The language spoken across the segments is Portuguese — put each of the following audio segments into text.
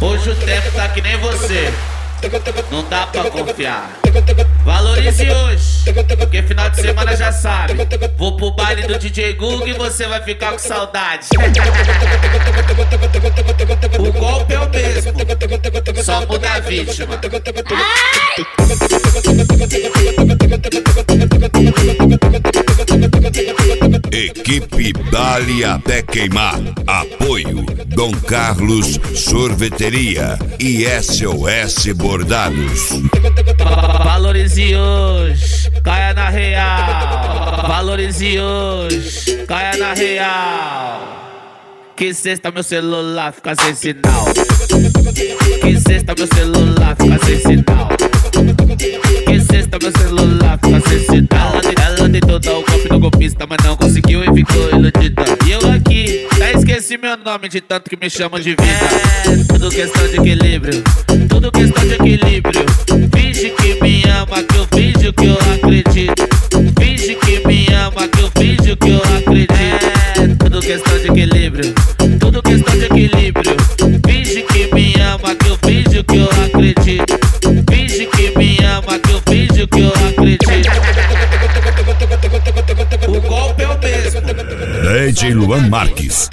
Hoje o tempo tá que nem você, não dá pra confiar. Valorize hoje, porque final de semana já sabe. Vou pro baile do DJ Gug e você vai ficar com saudade. O golpe é o mesmo, só muda a vítima. Equipe Dali até queimar. Apoio Dom Carlos Sorveteria e SOS Bordados. Valorize hoje, caia na real. Valorize hoje, caia na real. Que sexta meu celular fica sem sinal. Que sexta meu celular fica sem sinal. Que sexta meu celular fica sem sinal. Ela tentou dar o golpe no golpista, mas não conseguiu e ficou iludida. E eu aqui, já esqueci meu nome de tanto que me chamam de vida. É tudo questão de equilíbrio, tudo questão de equilíbrio. Finge que me ama, que eu finjo que eu acredito. Finge que me ama, que eu finjo que eu acredito. É tudo questão de equilíbrio, tudo questão de equilíbrio. Finge que me ama, que eu finjo que eu acredito. Finge que me ama, que eu finjo que eu acredito. O golpe é o mesmo. DJ Luan Marques.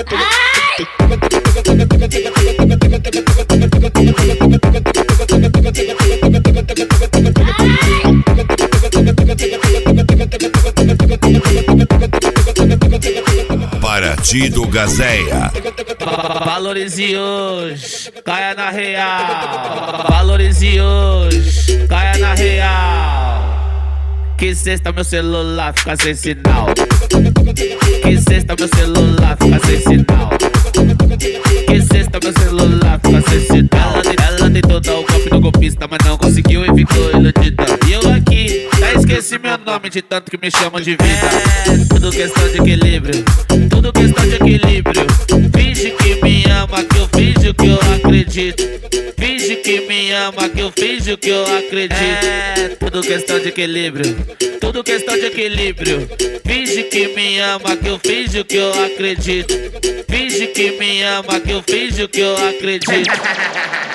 Paraty do Gazéia. Valorize hoje, caia na real. Valorize hoje, caia na real. Que sexta meu celular fica sem sinal. Que sexta meu celular fica sem sinal. Que sexta meu celular fica sem sinal. Ela tentou dar o golpe no golpista, mas não conseguiu e ficou iludida. E eu aqui, já esqueci meu nome de tanto que me chamam de vida. É tudo questão de equilíbrio, tudo questão de equilíbrio. Finge que me ama, que eu finjo que eu acredito. Finge que me ama, que eu finjo que eu acredito. É tudo questão de equilíbrio, tudo questão de equilíbrio. Finge que me ama, que eu finjo que eu acredito. Finge que me ama, que eu finjo que eu acredito.